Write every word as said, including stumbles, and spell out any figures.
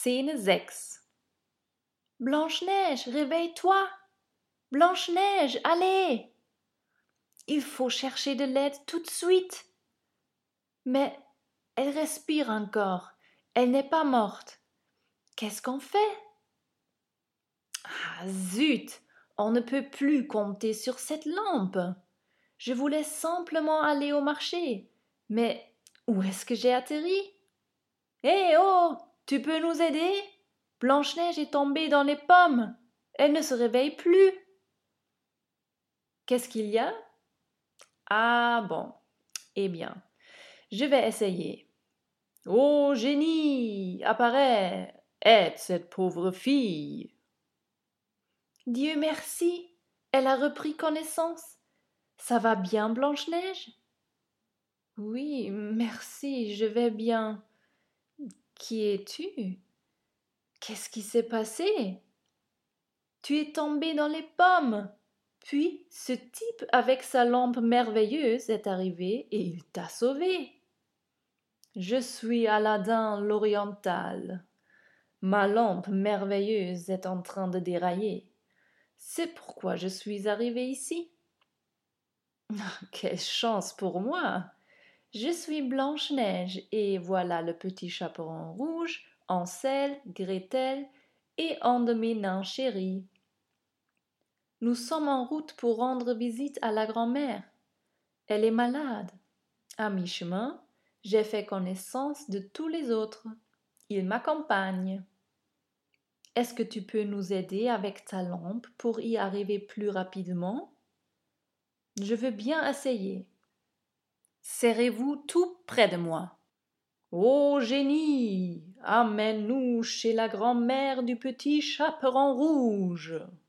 Scène sechs. Blanche-Neige, réveille-toi! Blanche-Neige, allez! Il faut chercher de l'aide tout de suite. Mais elle respire encore, elle n'est pas morte. Qu'est-ce qu'on fait? Ah zut! On ne peut plus compter sur cette lampe. Je voulais simplement aller au marché. Mais où est-ce que j'ai atterri? Hé oh! Tu peux nous aider? Blanche-Neige est tombée dans les pommes. Elle ne se réveille plus. Qu'est-ce qu'il y a? Ah bon. Eh bien, je vais essayer. Ô génie, apparais, aide cette pauvre fille. Dieu merci, elle a repris connaissance. Ça va bien, Blanche-Neige? Oui, merci, je vais bien. Qui es-tu? Qu'est-ce qui s'est passé? Tu es tombé dans les pommes. Puis ce type avec sa lampe merveilleuse est arrivé et il t'a sauvé. Je suis Aladin l'Oriental. Ma lampe merveilleuse est en train de dérailler. C'est pourquoi je suis arrivé ici. Quelle chance pour moi! Je suis Blanche-Neige et voilà le petit chaperon rouge, Ansel, Gretel et un de mes nains chéris. Nous sommes en route pour rendre visite à la grand-mère. Elle est malade. À mi-chemin, j'ai fait connaissance de tous les autres. Ils m'accompagnent. Est-ce que tu peux nous aider avec ta lampe pour y arriver plus rapidement? Je veux bien essayer. Serrez-vous tout près de moi. Ô génie, amène-nous chez la grand-mère du petit chaperon rouge.